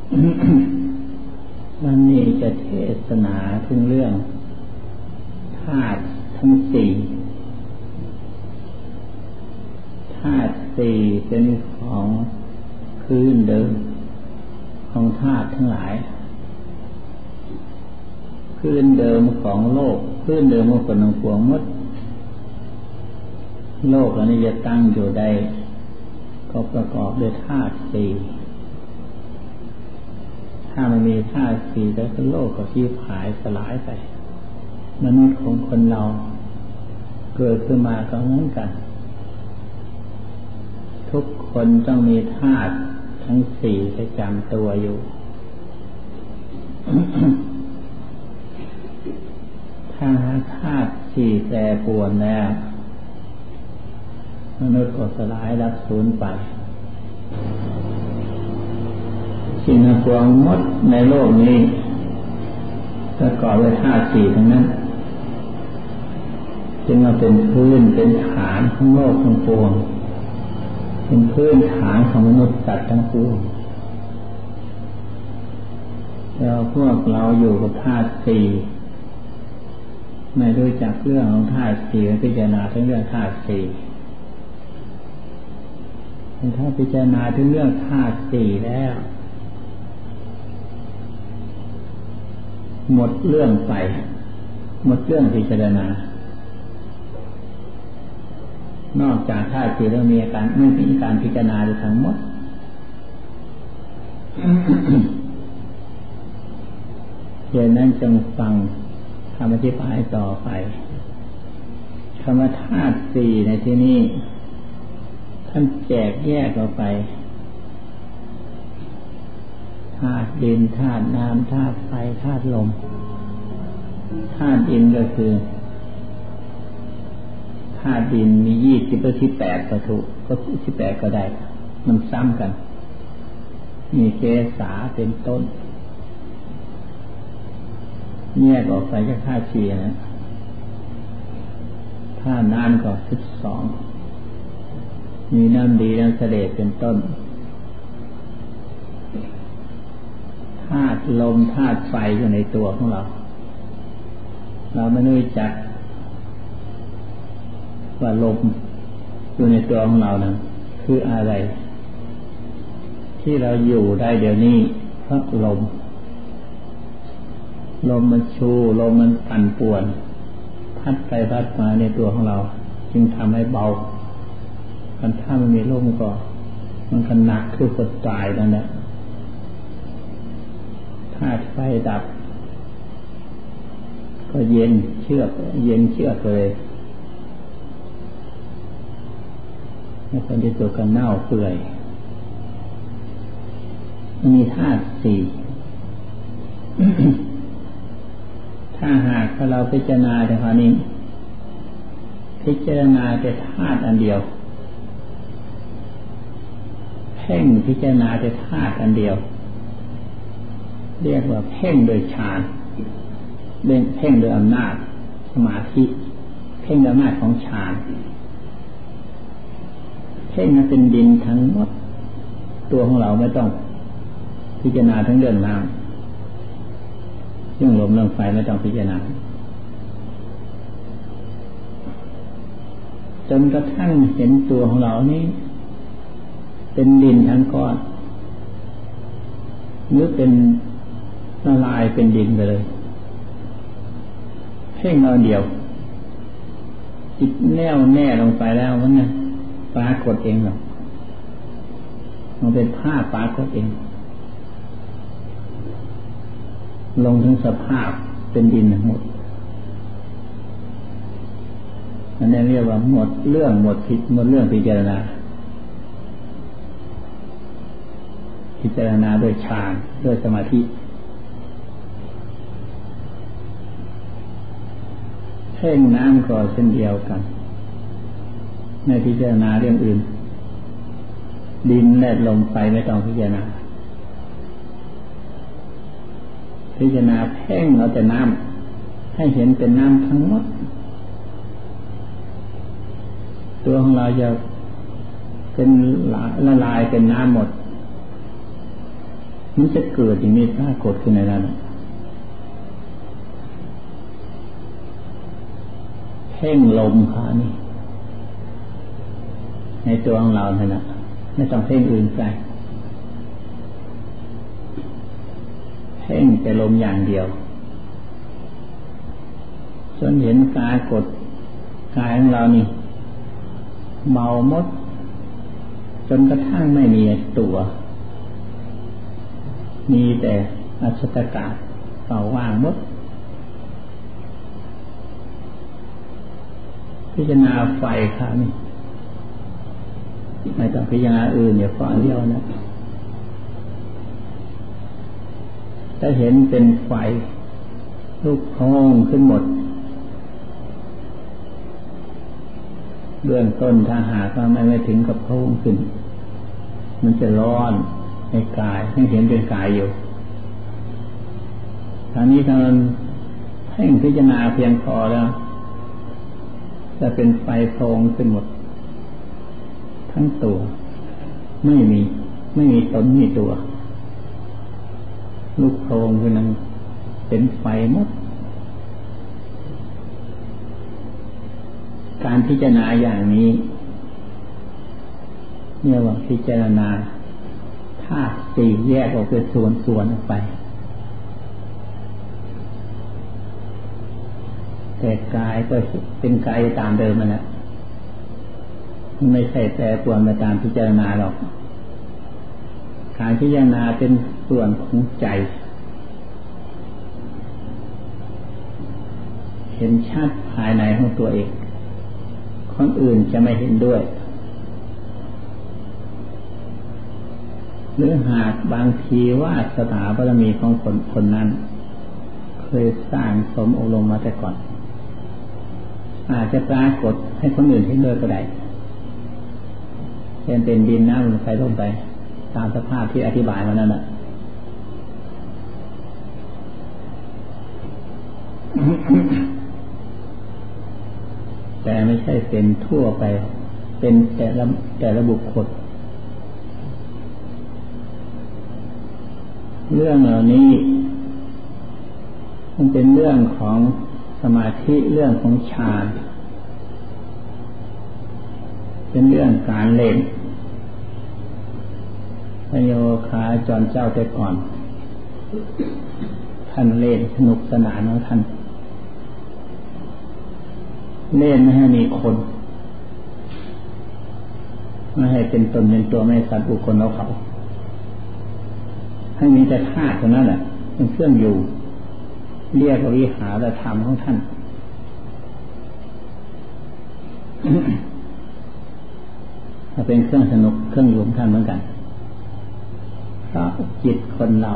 วันนี้จะเทศนาถึงเรื่องธาตุทั้งสี่ธาตุสี่เป็นของพื้นเดิมของธาตุทั้งหลายพื้นเดิมของโลกพื้นเดิมของคนทั้งปวงหมดโลกอันนี้จะตั้งอยู่ได้ก็ประกอบด้วยธาตุสี่ถ้ามันมีธาตุสี่แล้วโลกก็ชีพหายสลายไปมนุษย์ของคนเราเกิดขึ้นมาก็เหมือนกันทุกคนต้องมีธาตุทั้งสี่ประจำตัวอยู่ ถ้าธาตุสี่แปรปรวนแล้วมนุษย์ก็สลายรับสูญไปสิ่งทั้งปวงหมดในโลกนี้ประกอบด้วยธาตุสี่ทั้งนั้นจึงมาเป็นพื้นเป็นฐานของโลกทั้งปวงเป็นพื้นฐานของมนุษย์สัตว์ทั้งปวงแล้วพวกเราอยู่กับธาตุสี่ไม่รู้จักเรื่องของธาตุสี่พิจารณาถึงเรื่องธาตุสี่ถ้าพิจารณาถึงเรื่องธาตุสี่แล้วหมดเรื่องไปหมดเรื่องพิจารณานอกจากธาตุสี่แล้วมีอาการไม่มีการพิจารณาทั้งหมด เช่นนั้นจงฟังคำอธิบายต่อไปคำว่าธาตุสี่ในที่นี้ท่านแจกแยกออกไปธาตุดินธาตุน้ำธาตุไฟธาตุลมธาตุดินก็คือธาตุดินมี28ประทุก็18ก็ได้มันซ้ำกันมีเกสาเป็นต้นแยกออกไปจากธาตุสี่นะธาตุน้ำก็12มีน้ำดีน้ำเสด็จเป็นต้นธาตุลมธาตุไฟอยู่ในตัวของเราไม่รู้จักว่าลมอยู่ในตัวของเรานั้นคืออะไรที่เราอยู่ได้เดี๋ยวนี้เพราะลมมันชูลมมันปั่นป่วนพัดไปพัดมาในตัวของเราจึงทำให้เบาถ้ามันมีลมก็มันก็หนักคือคนตายนั่นแหละธาตุไฟดับก็เย็นเชือกเลยแล้วคนที่ตัวกันเน่าเปื่อยมีธาตุสี่ ถ้าหากเราพิจารณาแต่คราวนี้พิจารณาแต่ธาตุอันเดียวเพ่งพิจารณาแต่ธาตุอันเดียวเรียกว่าเพ่งโดยฌานเพ่งโดยอำนาจสมาธิเพ่งโดยอำนาจของฌานเพ่งนั้นเป็นดินทั้งหมดตัวของเราไม่ต้องพิจารณาทั้งเรื่องน้ำเรื่องลมเรื่องไฟไม่ต้องพิจารณาจนกระทั่งเห็นตัวของเรานี้เป็นดินทั้งก้อนหรือเป็นละลายเป็นดินไปเลยเพ่งเอาเดียวจิตแน่วแน่ลงไปแล้วมันนะปรากฏเองหรอกมันเป็นภาพปรากฏเองลงถึงสภาพเป็นดินหมดอันนี้เรียกว่าหมดเรื่องหมดเรื่องพิจารณาด้วยฌานด้วยสมาธิเพ่งน้ำก็เช่นเดียวกันในพิจารณาเรื่องอื่นดินและลมไฟไม่ต้องพิจารณาเพ่งเอาแต่น้ำให้เห็นเป็นน้ำทั้งหมดตัวของเราจะเป็นละลายเป็นน้ำหมดมันจะเกิดอย่างนี้ปรากฏขึ้นในนั้นเพ่งลมขานี่ในตัวของเราเนี่ยนะไม่ต้องเพ่งอื่นไกลเพ่งแต่ลมอย่างเดียวจนเห็นกายกดกายของเรานี่เบาหมดจนกระทั่งไม่มีตัวมีแต่อัศตกาศเปล่าว่างหมดพิจารณาไฟค่ะนี่ไม่ต้องพิจารณาอื่นอย่าฟังเดียวนะถ้าเห็นเป็นไฟลุกโผล่ขึ้นหมดเบื้องต้นถ้าหากว่าไม่ถึงกับโผล่ขึ้นมันจะร้อนในกายให้เห็นเป็นกายอยู่ตอนนี้ถ้ามันให้พิจารณาเพียงพอแล้วจะเป็นไฟโพลงขึ้นหมดทั้งตัวไม่มีตนมีตัวลุกโพลงขึ้นนั้นเป็นไฟหมดการพิจารณาอย่างนี้เนี่ยว่าพิจารณาธาตุสี่แยกออกเป็นส่วนๆออกไปแต่กายก็เป็นกายตามเดิมมันนะไม่ใช่แปรปรวนไปตามพิจารณาหรอกการพิจารณาเป็นส่วนของใจเห็นชัดภายในของตัวเองคนอื่นจะไม่เห็นด้วยหรือหากบางทีว่าสถาบารมีของคนนั้นเคยสร้างสมอบรมมาแต่ก่อนอาจจะปรากฏให้คนอื่นเห็นด้วยก็ได้เป็นดินน้ำลมไฟลงไปตามสภาพที่อธิบายมานั่นแหละ แต่ไม่ใช่เป็นทั่วไปเป็นแต่ละบุคคลเรื่องเหล่านี้มันเป็นเรื่องของสมาธิเรื่องของฌานเป็นเรื่องการเล่นพระโยคาจรเจ้าแต่ก่อนท่านเล่นสนุกสนานของท่านเล่นไม่ให้มีคนไม่ให้เป็นตนเป็นตัวไม่สัตว์บุคคลเราเขาให้มีแต่ธาตุเท่านั้นแหละเป็นเครื่องอยู่เรียกวิหารธรรมของท่าน ถ้าเป็นเครื่องสนุกเครื่องอยู่ของท่านเหมือนกันเพราะจิตคนเรา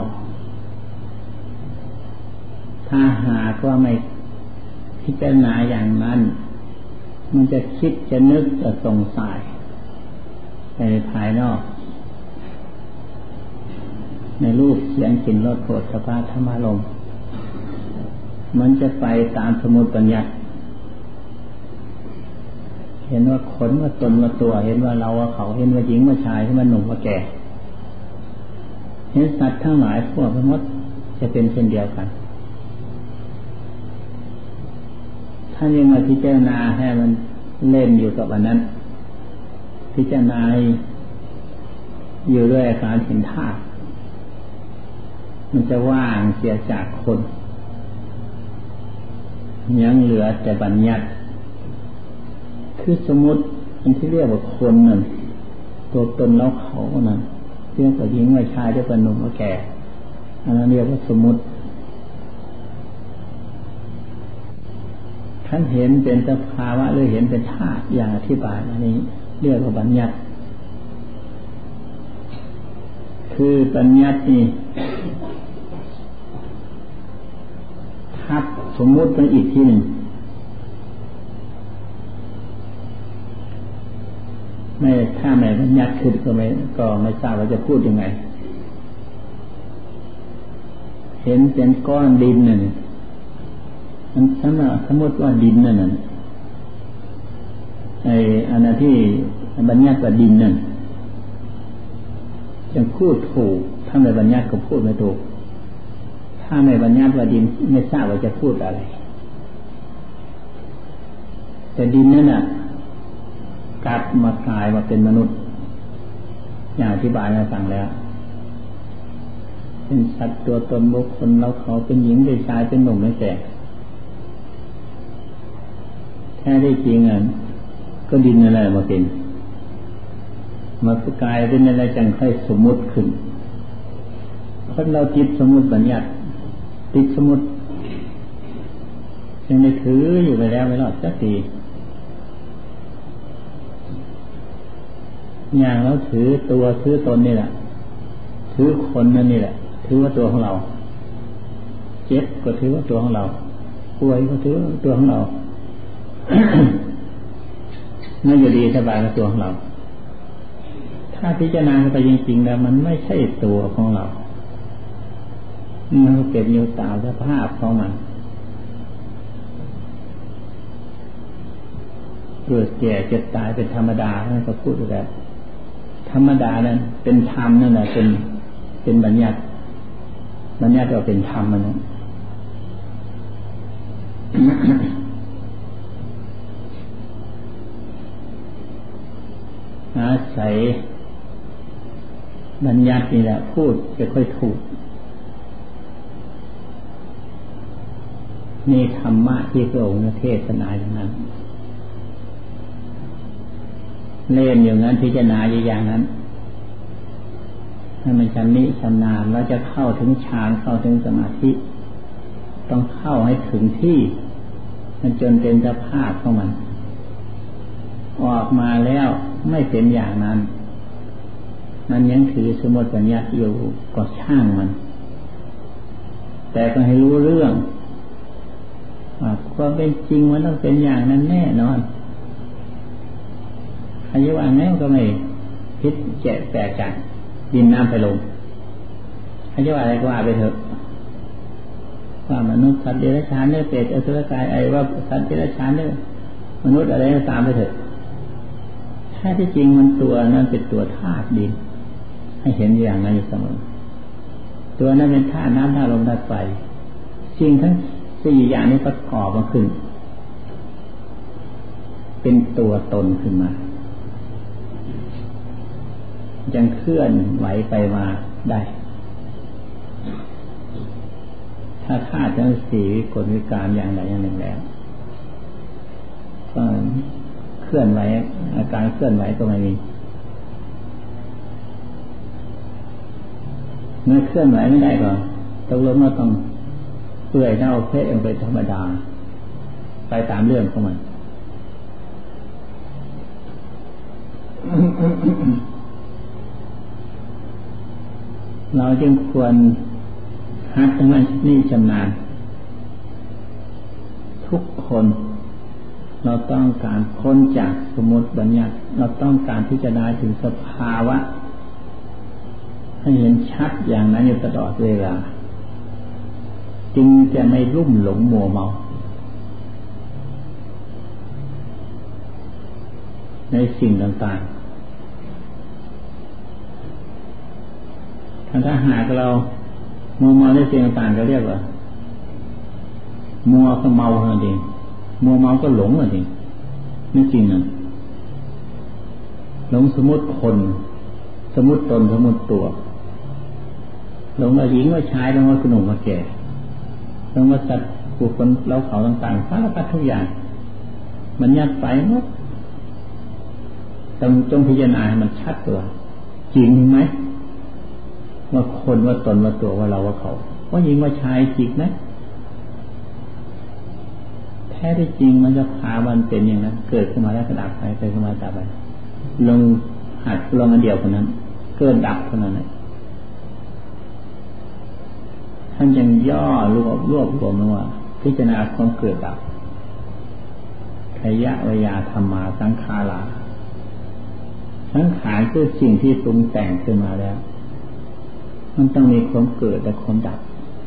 ถ้าหากว่าไม่พิจารณาอย่างนั้นมันจะคิดจะนึกจะสงสัยในภายนอกในรูปเสียงกลิ่นรสโผฏฐัพพะธรรมารมณ์มันจะไปตามสมมุติบัญญัติเห็นว่าขนว่าตนว่าตัวเห็นว่าเราว่าเขาเห็นว่าหญิงว่าชายเห็นว่าหนุ่มว่าแก่เห็นสัตว์ทั้งหลายพวกทั้งหมดจะเป็นเช่นเดียวกันท่านยังมาพิจารณาให้มันเล่นอยู่กับอันนั้นพิจารณาอยู่ด้วยอาการเห็นธาตุมันจะว่างเสียจากคนยังเหลือแต่บัญญัติคือสมมติอันที่เรียกว่าคนนั่นตัวตนแล้วเขานั่นเรียกว่าหญิงว่าชายเรียกว่าหนุ่มว่าแก่อันนั้นเรียกว่าสมมติท่านเห็นเป็นสภาวะหรือเห็นเป็นธาตุอย่างอธิบายอันนี้เรียกว่าบัญญัติคือบัญญัตินี่ทับสมมุติไปอีกทีหนึ่งไม่ถ้าไม่บัญญัติขึ้นก็ไม่ทราบว่าจะพูดยังไงเห็นเป็นก้อนดินนั่นมันสมมติว่าดินนั่นอันนั้นที่บัญญัติว่าดินนั่นจะพูดถูกถ้าไม่บัญญัติก็พูดไม่ถูกถ้าไม่บัญญัติว่าดินไม่ทราบว่าจะพูดอะไรแต่ดินนั่นน่ะกลับมากลายมาเป็นมนุษย์อย่างอธิบายให้ฟังแล้วเป็นสัตว์ตัวตนบุคคลเราเขาเป็นหญิงเป็นชายเป็นหนุ่มเป็นแก่แท้ที่จริงอ่ะก็ดินอะไรมาเป็นมากลายเป็นอะไรจังค่อยสมมุติขึ้นคนเราติดสมมุติบัญญัติติดสมมุติยังไม่ถืออยู่ไปแล้วไม่รอดสักทีอย่างเราถือตัวถือตนนี่แหละถือคนนั่นนี่แหละถือว่าตัวของเราเจ็บก็ถือว่าตัวของเราป่วยก็ถือว่าตัวของเรา นั่นอยู่ดีสบายกับตัวของเราถ้าพิจารณาไปจริงๆแล้วมันไม่ใช่ตัวของเรามันเป็นอยู่ตามสภาพของมันเกิดแก่เจ็บตายเป็นธรรมดาท่านก็พูดแบบธรรมดานั้นเป็นธรรมนั่นแหละเป็นบัญญัติก็เป็นธรรมมันนะอาศัยบัญญัตินี่แหละพูดจะค่อยถูกนี่ธรรมะที่พระองค์เทศนาอย่างนั้นเล่นอย่างนั้นพิจารณาอย่างนั้นถ้ามันชำนิชำนาญแล้วจะเข้าถึงฌานเข้าถึงสมาธิต้องเข้าให้ถึงที่มันจนเป็นสภาพของมันออกมาแล้วไม่เป็นอย่างนั้นมันยังถือสมมติปัญญาอยู่ก็ช่างมันแต่ก็ให้รู้เรื่องว่าความเป็นจริงมันต้องเป็นอย่างนั้นแน่นอนใครจะว่าไงก็ไม่คิดแจกแตกจากดินน้ำไปลงใครจะว่าอะไรก็ว่าไปเถอะว่ามนุษย์สัตว์เดรัจฉานเนี่ยเปรตอสุรกายว่าสัตว์เดรัจฉานเนี่ยมนุษย์อะไรก็ตามไปเถอะแท้ที่จริงมันตัวนั้นเป็นตัวธาตุดินให้เห็นอย่างนั้นอยู่เสมอตัวนั้นเป็นธาตุน้ำธาตุลมธาตุไฟสิ่งทั้งสี่อย่างนี้ประกอบมาขึ้นเป็นตัวตนขึ้นมายังเคลื่อนไหวไปมาได้ถ้าธาตุทั้งสี่วิกลวิการอย่างใดอย่างหนึ่งแล้วก็เคลื่อนไหวอาการเคลื่อนไหวก็ไม่มีเมื่อเคลื่อนไหวไม่ได้ก็ตกลงว่าต้องเปื่อยเน่าเฟะไปธรรมดาไปตามเรื่องของมัน เราจึงควรหัดให้มันนี่ชำนาญทุกคนเราต้องการพ้นจากสมมติบัญญัติเราต้องการที่จะได้ถึงสภาวะให้เห็นชัดอย่างนั้นอยู่ตลอดเวลาจึงจะไม่ลุ่มหลงมัวเมาในสิ่งต่างๆถ้าหากเรามัวเมาในสิ่งต่างๆก็เรียกว่ามัวก็เมานั่นเองมัวเมาก็หลงนั่นเองไม่จริงนะหลงสมมุติคนสมมุติตนสมมุติตัวหลงว่าหญิงว่าชายหลงว่าหนุ่มว่าแก่หลงว่าสัตว์บุคคลเราเขาต่างๆสารพัดทุกอย่างมันยัดไปหมดจงพิจารณาให้มันชัดตัวจริงไหมว่าคนว่าตนว่าตัวว่าเราว่าเขาว่าหญิงว่าชายจริงไหมแท้ที่จริงมันจะพามันเป็นอย่างนั้นเกิดขึ้นมาแล้วก็ดับไปเกิดขึ้นมาดับไปลงหัดลงอันเดียวคนนั้นเกิดดับเท่านั้นท่านยังย่อรวบรวมว่าพิจารณาความเกิดดับขยะวิยาธรรมาสังขาราสังขารคือสิ่งที่ปรุงแต่งขึ้นมาแล้วมันต้องมีความเกิดและความดับ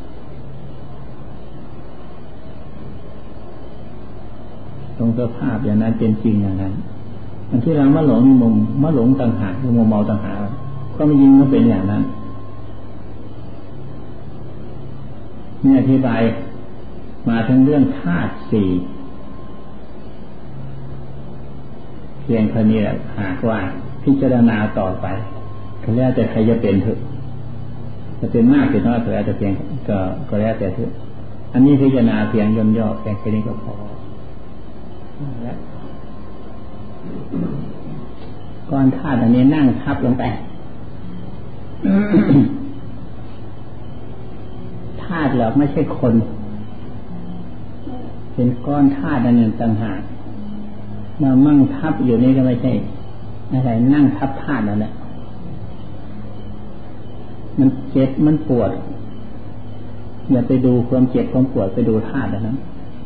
ตรงสภาพอย่างนั้นเป็นจริงอย่างนั้นอันที่เรามาหลงมุมมาหลงต่างหากมุมเมาต่างหากก็ไม่ยิงมันเป็นอย่างนั้นนี่อธิบายมาถึงเรื่องธาตุสี่เพียงเท่านี้แหละหากว่าพิจารณาต่อไปก็แล้วแต่ใครจะเป็นเถอะจะเป็นมากเป็นน้อยก็แล้วแต่เพียงก็แล้วแต่เถอะอันนี้พิจารณาเพียงย่นย่อแค่นี้ก็พอแล้วก้อนธาตุอันนี้นั่งทับลงไปธาตุหรอกไม่ใช่คนเป็นก้อนธาตุอันหนึ่งต่างหากมามั่งทับอยู่นี่ก็ไม่ใช่อะไรนั่งทับธาตุนั่นแหละมันเจ็บมันปวดอย่าไปดูความเจ็บความปวดไปดูธาตุนั้น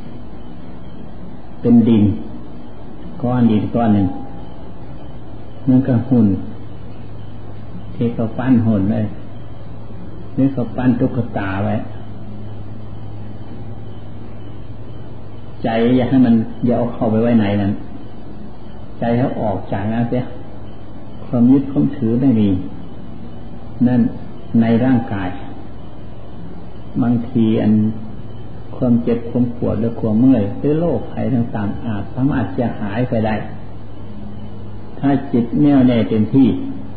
เป็นดินก้อนดินก้อนหนึ่งมันก็หุ่นที่เขาปั้นหุ่นเลยหรือเขาปั้นตุ๊กตาไว้ใจอย่าให้มันอย่าเอาเข้าไปไว้ไหนนั้นใจเขาออกจากนั้นเสียความยึดความถือไม่มีนั่นในร่างกายบางทีอันความเจ็บความปวดหรือความเมื่อยหรือโรคภัยต่างๆอาจสามารถจะหายไปได้ถ้าจิตแน่วแน่เต็มที่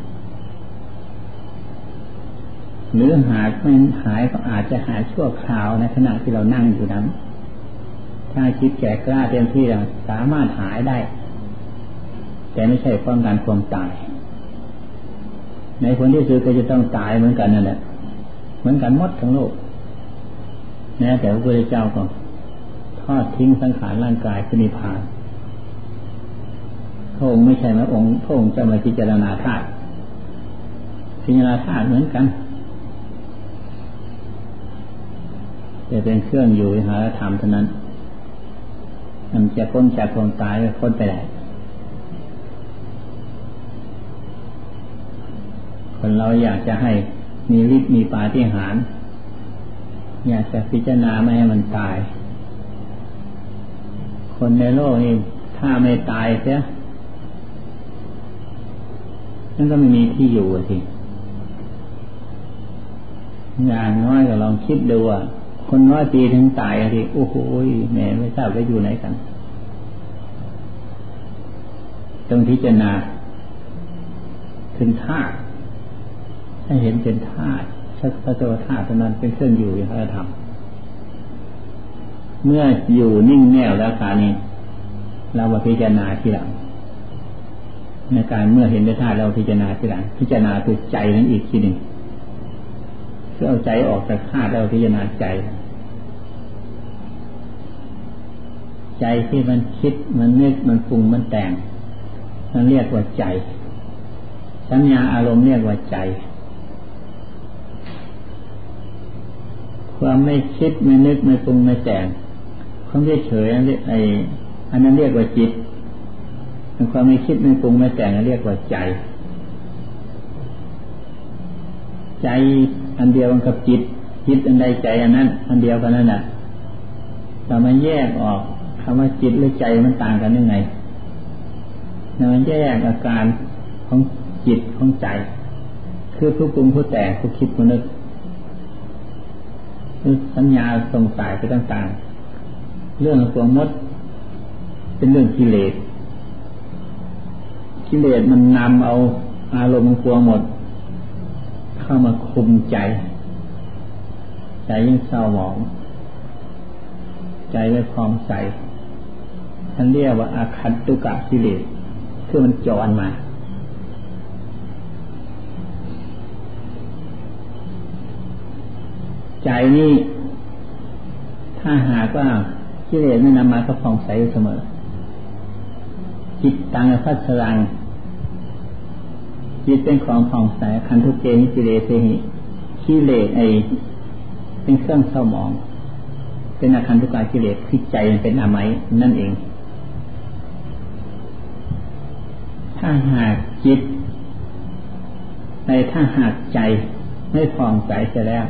หรือหากไม่หายก็อาจจะหายชั่วคราวในขณะที่เรานั่งอยู่นั้นถ้าคิดแก่กล้าเต็มที่แล้วสามารถหายได้แต่ไม่ใช่ป้องกันความตายในคนที่ซื้อก็จะต้องตายเหมือนกันนั่นแหละเหมือนกันหมดทั้งโลกนะแต่พระพุทธเจ้าก็ทอดทิ้งสังขารร่างกายคือนิพพานพระองค์ไม่ใช่พระองค์จะมาพิจารณาธาตุพิจารณาธาตุเหมือนกันแต่เป็นเครื่องอยู่หาธรรมเท่านั้นมันจะพ้นจากความตายพ้นไปได้คนเราอยากจะให้มีฤทธิ์มีปาฏิหาริย์อยากจะพิจารณาไม่ให้มันตายคนในโลกนี้ถ้าไม่ตายเสียนั่นก็ไม่มีที่อยู่สิอย่างน้อยก็ลองคิดดูว่าคนน้อยปีถึงตายทีโอ้โหแหมไม่ทราบว่าอยู่ไหนกันต้องพิจารณาถึงธาตุให้เห็นเป็นธาตุชัดประตัวธาตุนั้นเป็นเครื่องอยู่อย่างพระธรรมเมื่ออยู่นิ่งแน่วแล้วคราวนี้เรามาพิจารณาทีหลังในการเมื่อเห็นธาตุเราพิจารณาทีหลังพิจารณาตัวใจนั้นอีกทีหนึ่งเพื่อเอาใจออกจากธาตุแล้วพิจารณาใจใจที่มันคิดมันนึกมันปรุงมันแต่งมันเรียกว่าใจสัญญาอารมณ์เรียกว่าใจความไม่คิดไม่นึกไม่ปรุงไม่แต่งความเฉยๆอันนั้นเรียกว่าจิตความไม่คิดไม่ปรุงไม่แต่งเรียกว่าใจใจอันเดียวกับจิตอันใดใจอันนั้นอันเดียวกันนั่นแหละเรามาแยกออกคำว่าจิตหรือใจมันต่างกันยังไงเราแยกอาการของจิตของใจคือผู้ปรุงผู้แต่งผู้คิดผู้นึกสัญญาสงสัยไปต่างๆเรื่องของมดเป็นเรื่องกิเลสมันนำเอาอารมณ์ของหมดเข้ามาคุมใจยิ่งเศร้าหมองใจไม่พองใสท่านเรียกว่าอาคันตุกะกิเลสคือมันจรมาใจนี่ถ้าหากว่ากิเลสไม่นำมาก็ผ่องใสเสมอจิตตังพัสรังจิตเป็นของผ่องใสคันทุเกนิกิเลสหิกิเลสเป็นเครื่องเศร้าหมองเป็นอาคันตุกะกิเลสคือใจเป็นอามัยนั่นเองถ้าหากจิตถ้าหากใจไม่ผ่องใสเสียแล้ว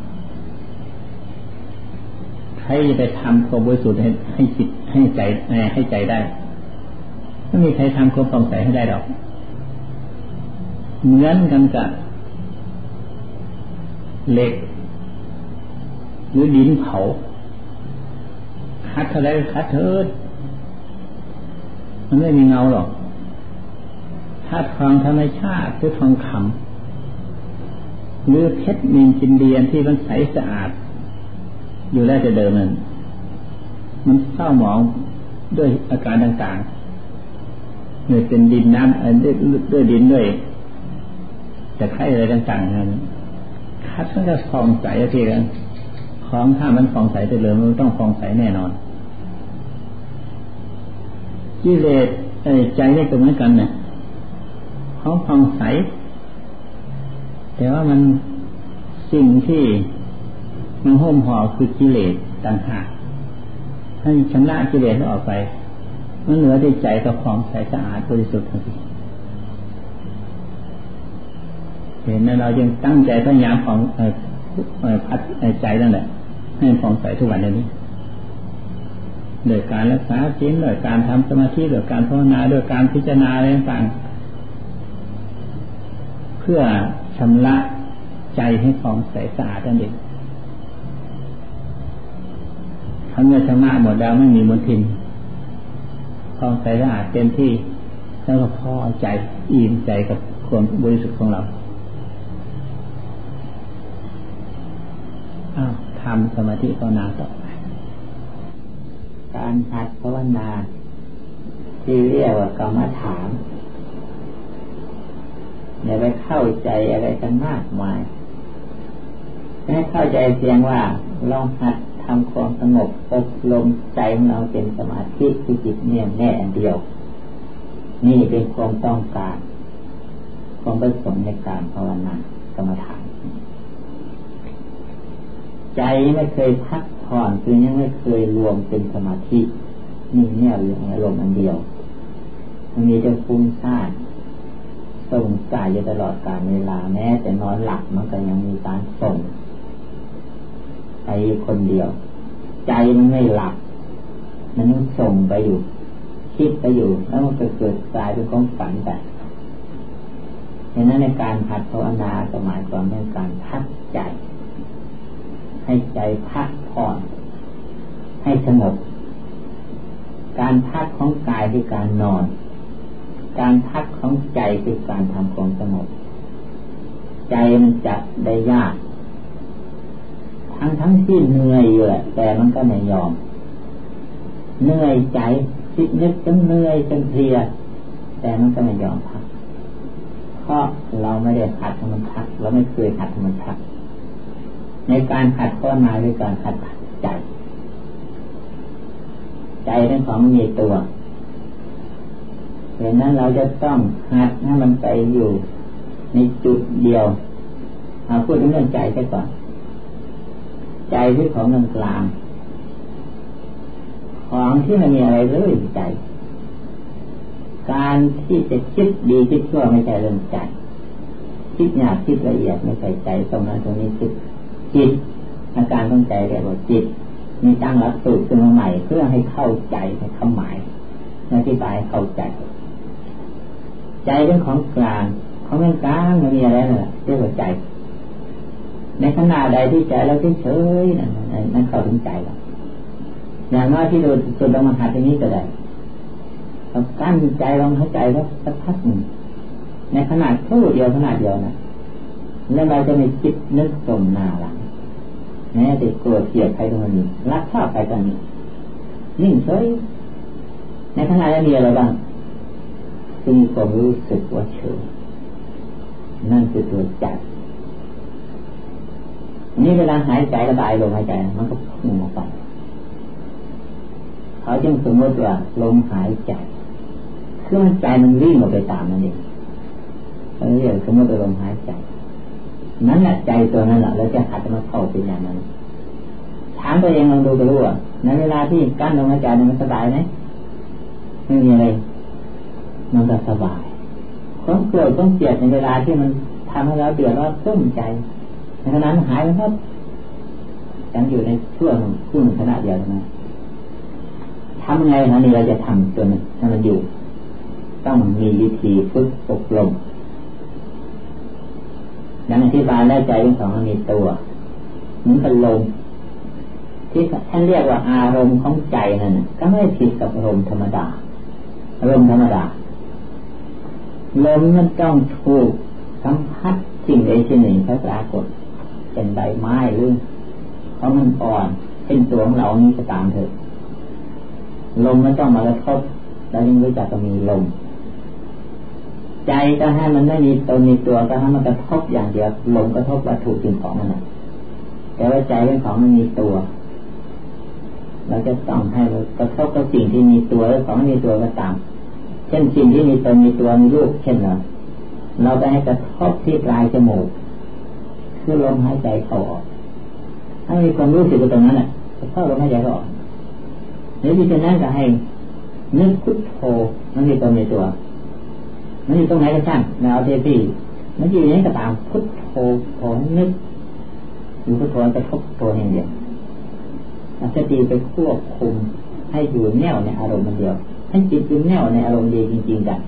ใครจะไปทำความบริสุทธิ์ให้จิตให้ใจได้ไม่มีใครทำความผ่องใสให้ได้หรอกเหมือนกันกับเหล็กหรือดินเผาคัดเท่าไรคัดเถิดมันไม่มีเงาหรอกถ้าทองธรรมชาติหรือทองคำหรือเพชรนินจินเดียนที่มันใสสะอาดอยู่แล้วจะเดิมมันเศร้าหมองด้วยอาการต่างๆเนี่ยเป็นดินน้ำด้วยดินด้วยแต่ไข่อะไรต่างๆนั้นคัดมันก็ฟองใสทีละของถ้ามันฟองใสไปเลยมันต้องฟองใสแน่นอนกิเลสใจนี่ก็เหมือนกันเนี่ยของฟองใสแต่ว่ามันสิ่งที่มันหุ้มห่อคือกิเลสต่างหากให้ชำระกิเลสออกไปมันเหลือที่ใจกับของใสสะอาดบริสุทธิ์ทันทีเห็นนั้นเรายังตั้งใจพยายามของพัดใจนั่นแหละให้ของใสทุกวันนี้โดยการรักษาศีลโดยการทำสมาธิโดยการภาวนาโดยการพิจารณาอะไรต่างๆเพื่อชำระใจให้ของใสสะอาดนั่นเองถ้าเมื่อชำระหมดแล้วไม่มีมลทินของใสสะอาดเต็มที่แล้วก็พอใจอิ่มใจกับความบริสุทธิ์ของเราทำสมาธิภาวนาต่อไปการหัดภาวนาที่เรียกว่ากรรมฐานอย่าไปเข้าใจอะไรกันมากมายให้เข้าใจเพียงว่าลองหัดทำความสงบอบรมใจของเราเป็นสมาธิที่จิตเนี่ยแน่อันเดียวนี่เป็นความต้องการความประสงค์ในการภาวนากรรมฐานใจไม่เคยพักผ่อนคือยังไม่เคยรวมเป็นสมาธินี่เนี่ยอยู่ในอารมณ์อันเดียวมันมีแต่ฟุ้งซ่านส่งใจอยู่ตลอดกาลเวลาแม้แต่นอนหลับมันก็ยังมีการส่งไปคนเดียวใจมันไม่หลับมันยังส่งไปอยู่คิดไปอยู่แล้วมันเกิดกลายเป็นความฝันไปดังนั้นในการหัดภาวนาก็หมายความว่าการพักใจให้ใจพักผ่อนให้สงบการพักของกายคือการนอนการพักของใจคือการทำความสงบใจมันจับได้ยากทั้งที่เหนื่อยอยู่แหละแต่มันก็ไม่ยอมเหนื่อยใจคิดนึกจนเหนื่อยจนเพลียแต่มันก็ไม่ยอมพักเพราะเราไม่ได้หัดให้มันพักเราไม่เคยหัดให้มันพักในการหัดภาวนาด้วยการหัดใจใจเป็นของมีตัวดังนั้นเราจะต้องหัดให้มันไปอยู่ในจุดเดียวพูดถึงเรื่องใจไปก่อนใจที่ของกลางของที่ไม่มีอะไรเลยใจการที่จะคิดดีคิดชั่วไม่ใช่เรื่องใจคิดหยาบคิดละเอียดไม่ใช่ใจตรงนั้นตรงนี้คิดจิตอาการของใจเรียกว่าจิตมีตั้งหลักสูตรขึ้นมาใหม่เพื่อให้เข้าใจให้คำหมายอธิบายเข้าใจใจเป็นของกลางของกลางไม่มีอะไรเลยเรียกว่าใจในขณะใดที่ใจเราเฉยๆนั่นเข้าถึงใจแล้วอย่างน้อยที่เราจนเรามาหัดอย่างนี้ก็ได้เรากั้นใจลองหายใจแล้วสักพักหนึ่งในขนาดครู่เดียวขนาดเดียวนะแล้วเราจะไม่คิดนึกสมหน้าหลังแม้แต่โกรธเกลียดใครตรงนี้รักชอบใครตรงนี้นิ่งเฉยในขณะนั้นมีอะไรบ้างซึ่งความรู้สึกว่าเฉยนั่นคือตัวใจนี่เวลาหายใจระบายลมหายใจมันก็พุ่งออกไปเขาจึงสมมติว่าลมหายใจเครื่องใจมันวิ่งออกไปตามนั่นเองเขาเรียกสมมติว่าลมหายใจนั่นแหละใจตัวนั้นแหละแล้วจะหัดมาเข้าเป็นอย่างนั้นถามตัวเองลองดูก็รู้ว่าในเวลาที่กั้นลมหายใจมันสบายไหมไม่มีอะไรมันก็สบายความโกรธความเกลียดในเวลาที่มันทำให้เราเดือดร้อนกุ้มใจในขณะนั้นหายไปหมดยังอยู่ในช่วงคู่หนึ่งขณะเดียวนะทำไงนะนี่เราจะทำตัวนึงให้มันอยู่ต้องมีวิธีฝึกอบรมดังอธิบายแล้วใจทั้งสองมันมีตัวเหมือนกับลมที่ท่านเรียกว่าอารมณ์ของใจนั่นก็ไม่ผิดกับอารมณ์ธรรมดาอารมณ์ธรรมดาลมมันต้องถูกสัมผัสสิ่งใดสิ่งหนึ่งปรากฏเป็นใบไม้หรือเพราะมันอ่อนเป็นตัวของเรานี้ก็ตามเถอะลมมันต้องมากระทบแล้วยังรู้จักก็มีลมใจก็ให้มันไม่มีตนมีตัวก็ให้มันกระทบอย่างเดียวลมกระทบวัตถุสิ่งของมันแต่ว่าใจเป็นของมันมีตัวเราจะต้องให้กระทบกับสิ่งที่มีตัวแล้วของไม่มีตัวก็ตามเช่นสิ่งที่มีตนมีตัวมีรูปเช่นเราไปให้กระทบที่ปลายจมูกคือลมหายใจเข้าออกให้มีความรู้สึกตรงนั้นแหละเข้าลมหายใจเข้าออกหรือที่จะนั่นก็ให้นึกพุทโธมันมีตนมีตัวมันอยู่ตรงไหนก็ช่างแนวเทพี่มันอยู่อย่างนี้ก็ตามพุทโธโธนึกอยู่พุทโธจะทบตัวอย่างเดียวสติไปควบคุมให้อยู่แน่วในอารมณ์เดียวให้จิตอยู่แน่วในอารมณ์เดียวจริงๆกัน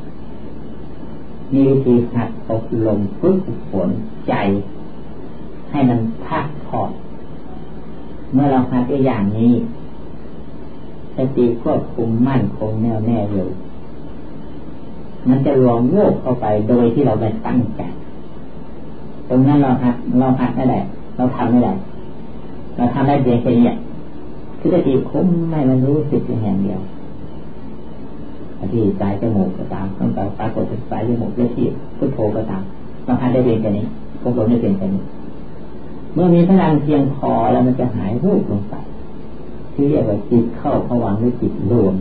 มีวิธีหัดอบรมฝึกฝนใจให้มันพักผ่อนเมื่อเราหัดได้อย่างนี้สติควบคุมมั่นคงแน่วแน่เลยมันจะรวมโวกเข้าไปโดยที่เราไม่ตั้งใจตรงนั้นเราหัดไม่ได้เราทำไม่ได้เราทำได้เพียงแค่นี้คือสติคุ้มไม่มันรู้สึกเพียงอย่างเดียวที่ปลายจมูกก็ตามต้องการปรากฏเป็นปลายจมูกและที่พุทโธก็ตามเราหัดได้เพียงแค่นี้พวกเราได้เพียงแค่นี้เมื่อมีพลังเพียงพอแล้วมันจะหายรูปลงไปที่เรียกว่าจิตเข้าภวังค์หรือจิตรวม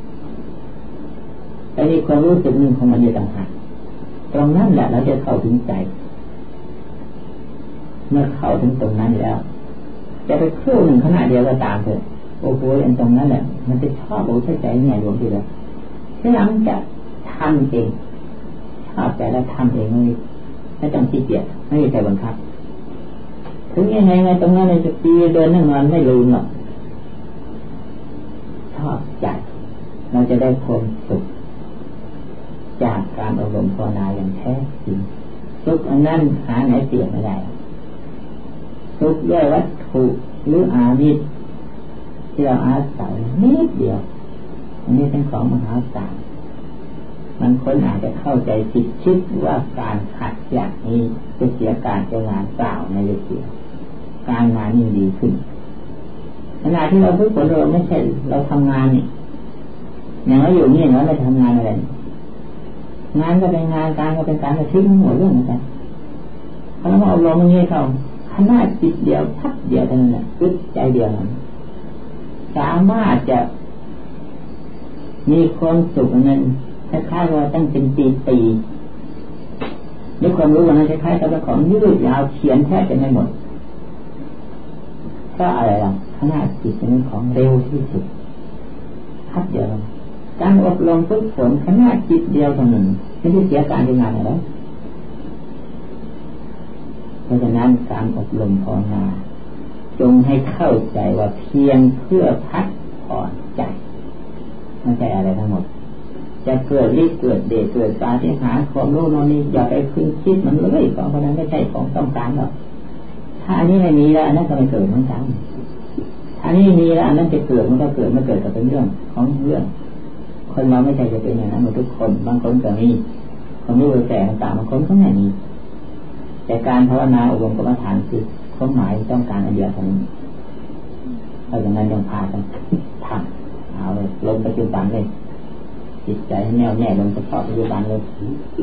แต่มีความรู้สึกหนึ่งของมันอยู่ต่างหากตรงนั้นแหละเราจะเข้าถึงใจเมื่อเข้าถึงตรงนั้นแล้วจะไปครู่หนึ่งขณะเดียวก็ตามเถอะโอ้โหอันตรงนั้นแหละมันจะชอบโอ้ใช่ใจเนี่ยรวมทีเดียวทีหลังจะทำเองชอบใจแล้วทำเองไม่ต้องขี้เกียจไม่มีใครบังคับถึงยังไงตรงนั้นเลยจะปีเดินนั่งนอนไม่ลืมหรอกชอบใจเราจะได้ความสุขจากการอบรมภาวนาอย่างแท้จริงสุขอันนั้นหาไหนเปลี่ยนไม่ได้สุขด้วยวัตถุหรืออามิตรที่เราอาศัยนิดเดียวอันนี้เป็นของมหาศาลมันคนอาจจะเข้าใจผิดคิดว่าการขัดอย่างนี้จะเสียการเจ้างานเปล่าในเสียการงานยิ่งดีขึ้นขณะที่เราฝึกฝนเราไม่ใช่เราทำงานนี่อย่างเราอยู่นี่เราไม่ทำงานอะไรงานก็เป็นงานการก็เป็นการก็ทิ้งหมดเรื่องเหมือนกันพอเราอบรมอย่างนี้เขาขนาดจิตเดียวพักเดียวเท่านั้นแหละอึดใจเดียวนั้นสามารถจะมีความสุขนั้นคล้ายๆว่าตั้งเป็นปีๆด้วยความรู้ว่านั้นคล้ายๆกับของยืดยาวเขียนแทบจะไม่หมดก็อะไรล่ะขนาดจิตเป็นของเร็วที่สุดพักเดียวการอบรมฝึกฝนขนาดจิตเดียวเท่านั้นไม่ได้เสียการทำงานอะไรเพราะฉะนั้นการอบรมภาวนาจงให้เข้าใจว่าเพียงเพื่อพักผ่อนใจไม่ใช่อะไรทั้งหมดจะเกิดฤทธิ์เกิดเดชเกิดปาฏิหาริย์ความรู้โน่นนี่อย่าไปพึ่งคิดมันเลยของพวกนั้นไม่ใช่ของต้องการหรอกถ้าอันนี้ไม่มีแล้วอันนั้นก็ไม่เกิดเหมือนกันถ้านี้มีแล้วอันนั้นจะเกิดมันก็เกิดไม่เกิดก็เป็นเรื่องของเรื่องคนเราไม่ใช่จะเป็นอย่างนั้นหมดทุกคนบางคนก็มีความรู้แต่ต่างๆบางคนก็ไม่มีแต่การภาวนาอบรมกรรมฐานคือความหมายต้องการอันเดียวเท่านั้นเพราะฉะนั้นต้องพากันทำเอาเลยลงปัจจุบันเลยจิตใจให้แน่วแน่ลงเฉพาะปัจจุบันเลย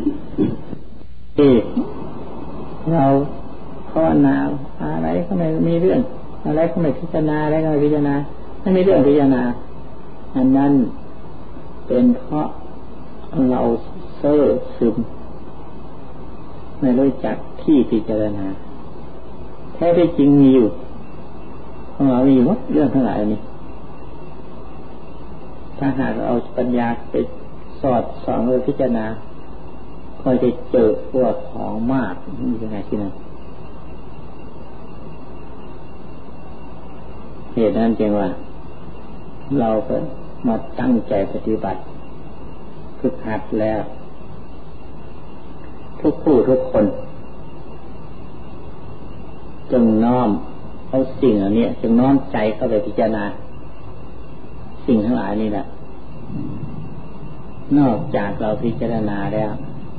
เราภาวนาอะไรก็ไม่มีเรื่องอะไรก็ไม่พิจารณาอะไรก็ไม่พิจารณาไม่มีเรื่องพิจารณาอันนั้นเป็นเพราะเราเซ่อซึมไม่รู้จักที่พิจารณาแท้ที่จริงมีอยู่ของเรามีหมดเรื่องทั้งหลายนี้ถ้าหากเอาปัญญาไปสอดส่องพิจารณาก็จะเจอพวกของมากนี่ยังไงที่นั่นเหตุนั้นจึงว่าเราก็มาตั้งใจปฏิบัติฝึกหัดแล้วทุกผู้ทุกคนจงน้อมเอาสิ่งเหล่านี้จงน้อมใจเข้าไปพิจารณาสิ่งทั้งหลายนี่แหละนอกจากเราพิจารณาแล้ว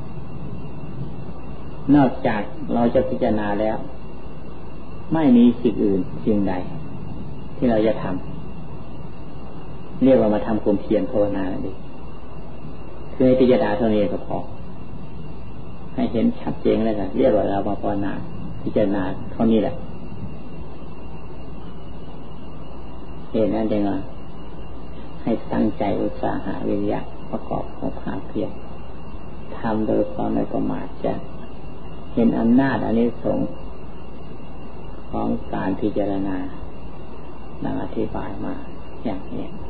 นอกจากเราจะพิจารณาแล้วไม่มีสิ่งอื่นสิ่งใดที่เราจะทำเรียกว่ามาทำความเพียรภาวนาดิคือให้พิจารณาเท่านี้ก็พอให้เห็นชัดเจนแล้วกันเรียกว่าเรามาภาวนาพิจารณาเท่านี้แหละเห็นนั่นเองว่าให้ตั้งใจอุตสาหะวิริยะประกอบของภาคเพียรทำโดยความไม่ประมาทจะเห็นอำนาจอานิสงส์ของการพิจารณาดังอธิบายมาอย่างนี้